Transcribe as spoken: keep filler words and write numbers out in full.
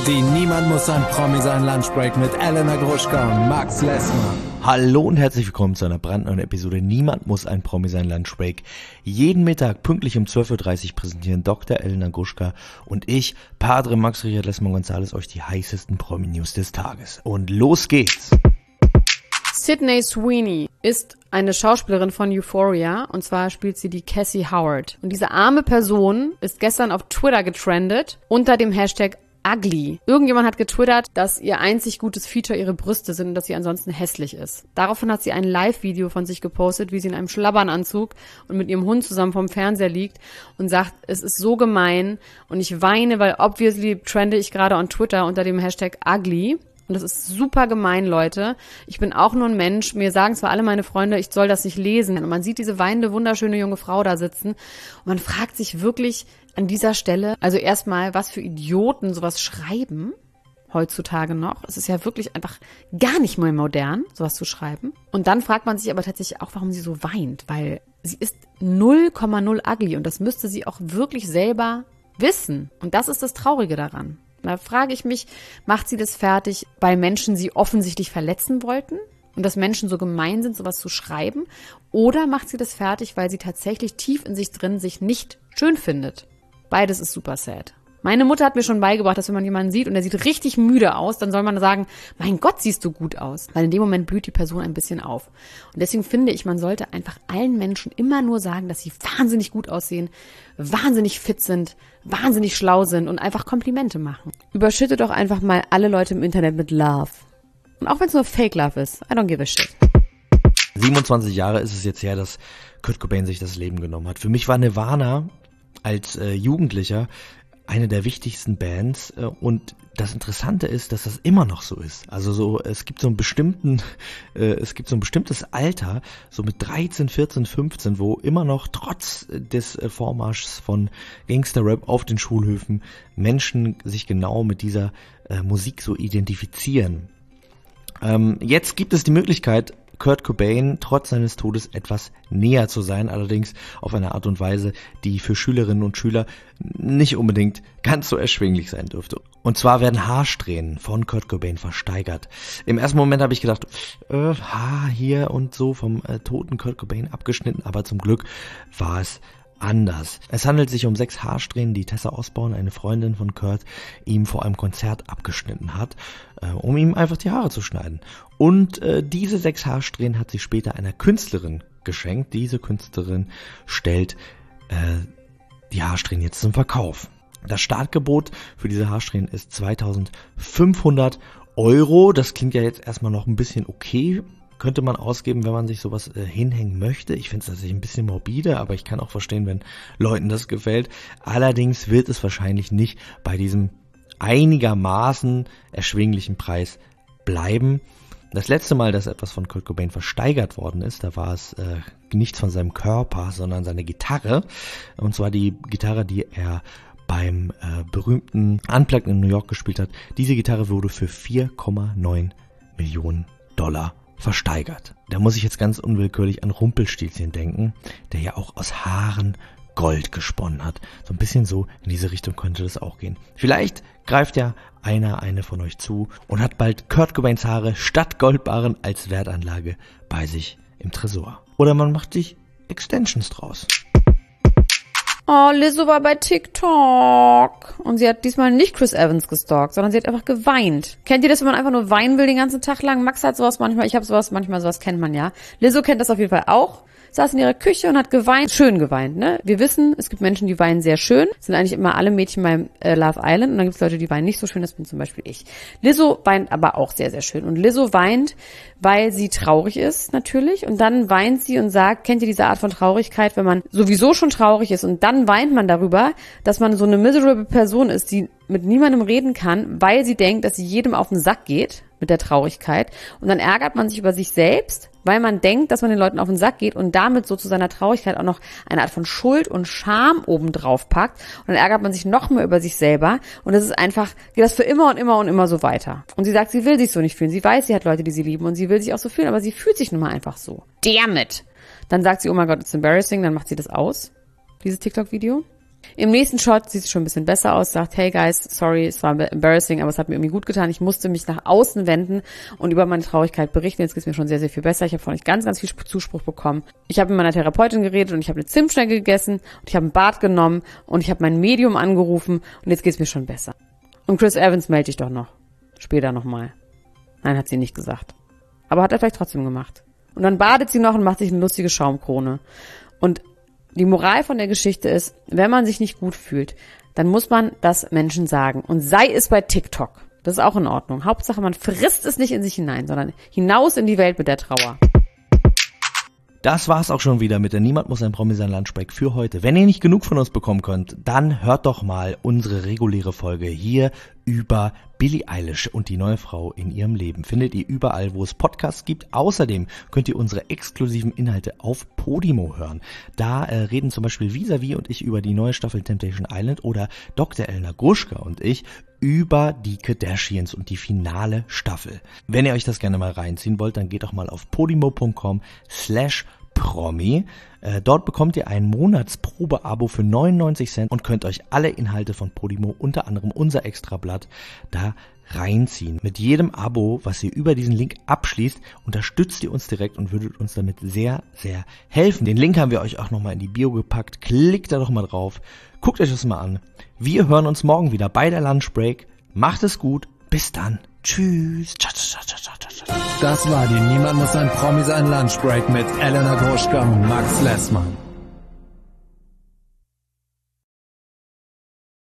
Die Niemand muss ein Promi sein Lunchbreak mit Elena Gruschka und Max Lessmann. Hallo und herzlich willkommen zu einer brandneuen Episode Niemand muss ein Promi sein Lunchbreak. Jeden Mittag pünktlich um zwölf Uhr dreißig präsentieren Doktor Elena Gruschka und ich, Padre Max Richard Lessmann Gonzales, euch die heißesten Promi-News des Tages. Und los geht's! Sydney Sweeney ist eine Schauspielerin von Euphoria, und zwar spielt sie die Cassie Howard. Und diese arme Person ist gestern auf Twitter getrendet unter dem Hashtag ugly. Irgendjemand hat getwittert, dass ihr einzig gutes Feature ihre Brüste sind und dass sie ansonsten hässlich ist. Daraufhin hat sie ein Live-Video von sich gepostet, wie sie in einem Schlabbernanzug und mit ihrem Hund zusammen vorm Fernseher liegt und sagt, es ist so gemein und ich weine, weil obviously trende ich gerade on Twitter unter dem Hashtag ugly. Und das ist super gemein, Leute. Ich bin auch nur ein Mensch. Mir sagen zwar alle meine Freunde, ich soll das nicht lesen. Und man sieht diese weinende, wunderschöne junge Frau da sitzen. Und man fragt sich wirklich an dieser Stelle, also erstmal, was für Idioten sowas schreiben heutzutage noch. Es ist ja wirklich einfach gar nicht mehr modern, sowas zu schreiben. Und dann fragt man sich aber tatsächlich auch, warum sie so weint. Weil sie ist null Komma null ugly. Und das müsste sie auch wirklich selber wissen. Und das ist das Traurige daran. Da frage ich mich, macht sie das fertig, weil Menschen sie offensichtlich verletzen wollten und dass Menschen so gemein sind, sowas zu schreiben? Oder macht sie das fertig, weil sie tatsächlich tief in sich drin sich nicht schön findet? Beides ist super sad. Meine Mutter hat mir schon beigebracht, dass wenn man jemanden sieht und der sieht richtig müde aus, dann soll man sagen, mein Gott, siehst du gut aus. Weil in dem Moment blüht die Person ein bisschen auf. Und deswegen finde ich, man sollte einfach allen Menschen immer nur sagen, dass sie wahnsinnig gut aussehen, wahnsinnig fit sind, wahnsinnig schlau sind und einfach Komplimente machen. Überschütte doch einfach mal alle Leute im Internet mit Love. Und auch wenn es nur Fake Love ist, I don't give a shit. siebenundzwanzig Jahre ist es jetzt her, dass Kurt Cobain sich das Leben genommen hat. Für mich war Nirvana als äh, Jugendlicher eine der wichtigsten Bands, und das Interessante ist, dass das immer noch so ist. Also so, es gibt so einen bestimmten, äh, es gibt so ein bestimmtes Alter, so mit dreizehn, vierzehn, fünfzehn, wo immer noch trotz des äh, Vormarschs von Gangster-Rap auf den Schulhöfen Menschen sich genau mit dieser äh, Musik so identifizieren. Ähm, jetzt gibt es die Möglichkeit, Kurt Cobain trotz seines Todes etwas näher zu sein, allerdings auf eine Art und Weise, die für Schülerinnen und Schüler nicht unbedingt ganz so erschwinglich sein dürfte. Und zwar werden Haarsträhnen von Kurt Cobain versteigert. Im ersten Moment habe ich gedacht, äh, Haar hier und so vom äh, toten Kurt Cobain abgeschnitten, aber zum Glück war es anders. Es handelt sich um sechs Haarsträhnen, die Tessa Osborne, eine Freundin von Kurt, ihm vor einem Konzert abgeschnitten hat, äh, um ihm einfach die Haare zu schneiden. Und äh, diese sechs Haarsträhnen hat sie später einer Künstlerin geschenkt. Diese Künstlerin stellt äh, die Haarsträhnen jetzt zum Verkauf. Das Startgebot für diese Haarsträhnen ist zweitausendfünfhundert Euro. Das klingt ja jetzt erstmal noch ein bisschen okay. Könnte man ausgeben, wenn man sich sowas äh, hinhängen möchte. Ich finde es tatsächlich ein bisschen morbide, aber ich kann auch verstehen, wenn Leuten das gefällt. Allerdings wird es wahrscheinlich nicht bei diesem einigermaßen erschwinglichen Preis bleiben. Das letzte Mal, dass etwas von Kurt Cobain versteigert worden ist, da war es äh, nichts von seinem Körper, sondern seine Gitarre. Und zwar die Gitarre, die er beim äh, berühmten Unplugged in New York gespielt hat. Diese Gitarre wurde für vier Komma neun Millionen Dollar versteigert. Da muss ich jetzt ganz unwillkürlich an Rumpelstilzchen denken, der ja auch aus Haaren Gold gesponnen hat. So ein bisschen so in diese Richtung könnte das auch gehen. Vielleicht greift ja einer, eine von euch zu und hat bald Kurt Cobains Haare statt Goldbarren als Wertanlage bei sich im Tresor. Oder man macht sich Extensions draus. Oh, Lizzo war bei TikTok. Und sie hat diesmal nicht Chris Evans gestalkt, sondern sie hat einfach geweint. Kennt ihr das, wenn man einfach nur weinen will den ganzen Tag lang? Max hat sowas manchmal, ich habe sowas manchmal, sowas kennt man ja. Lizzo kennt das auf jeden Fall auch. Saß in ihrer Küche und hat geweint. Schön geweint, ne? Wir wissen, es gibt Menschen, die weinen sehr schön. Das sind eigentlich immer alle Mädchen beim äh, Love Island. Und dann gibt es Leute, die weinen nicht so schön. Das bin zum Beispiel ich. Lizzo weint aber auch sehr, sehr schön. Und Lizzo weint, weil sie traurig ist, natürlich. Und dann weint sie und sagt, kennt ihr diese Art von Traurigkeit, wenn man sowieso schon traurig ist und dann weint man darüber, dass man so eine miserable Person ist, die mit niemandem reden kann, weil sie denkt, dass sie jedem auf den Sack geht mit der Traurigkeit. Und dann ärgert man sich über sich selbst, weil man denkt, dass man den Leuten auf den Sack geht und damit so zu seiner Traurigkeit auch noch eine Art von Schuld und Scham obendrauf packt. Und dann ärgert man sich noch mehr über sich selber. Und das ist einfach, geht das für immer und immer und immer so weiter. Und sie sagt, sie will sich so nicht fühlen. Sie weiß, sie hat Leute, die sie lieben und sie will sich auch so fühlen, aber sie fühlt sich nun mal einfach so. Damn it! Dann sagt sie, oh mein Gott, it's embarrassing, dann macht sie das aus, dieses TikTok-Video. Im nächsten Shot sieht es schon ein bisschen besser aus, sagt, hey guys, sorry, es war embarrassing, aber es hat mir irgendwie gut getan. Ich musste mich nach außen wenden und über meine Traurigkeit berichten. Jetzt geht es mir schon sehr, sehr viel besser. Ich habe von euch ganz, ganz viel Zuspruch bekommen. Ich habe mit meiner Therapeutin geredet und ich habe eine Zimtschnecke gegessen und ich habe ein Bad genommen und ich habe mein Medium angerufen und jetzt geht es mir schon besser. Und Chris Evans melde ich doch noch. Später nochmal. Nein, hat sie nicht gesagt. Aber hat er vielleicht trotzdem gemacht. Und dann badet sie noch und macht sich eine lustige Schaumkrone. Und die Moral von der Geschichte ist, wenn man sich nicht gut fühlt, dann muss man das Menschen sagen. Und sei es bei TikTok. Das ist auch in Ordnung. Hauptsache, man frisst es nicht in sich hinein, sondern hinaus in die Welt mit der Trauer. Das war's auch schon wieder mit der Niemand muss ein Promi sein Lunchbreak für heute. Wenn ihr nicht genug von uns bekommen könnt, dann hört doch mal unsere reguläre Folge hier über Billie Eilish und die neue Frau in ihrem Leben. Findet ihr überall, wo es Podcasts gibt. Außerdem könnt ihr unsere exklusiven Inhalte auf Podimo hören. Da äh, reden zum Beispiel Visavi und ich über die neue Staffel Temptation Island oder Doktor Elena Gruschka und ich über die Kardashians und die finale Staffel. Wenn ihr euch das gerne mal reinziehen wollt, dann geht doch mal auf podimo.com slash Promi. Äh, dort bekommt ihr ein Monatsprobe-Abo für neunundneunzig Cent und könnt euch alle Inhalte von Podimo, unter anderem unser Extrablatt, da reinziehen. Mit jedem Abo, was ihr über diesen Link abschließt, unterstützt ihr uns direkt und würdet uns damit sehr, sehr helfen. Den Link haben wir euch auch nochmal in die Bio gepackt. Klickt da doch mal drauf. Guckt euch das mal an. Wir hören uns morgen wieder bei der Lunchbreak. Macht es gut. Bis dann. Tschüss. Das war die Niemand muss ein Promi sein Lunchbreak mit Elena Gruschka und Max Lessmann.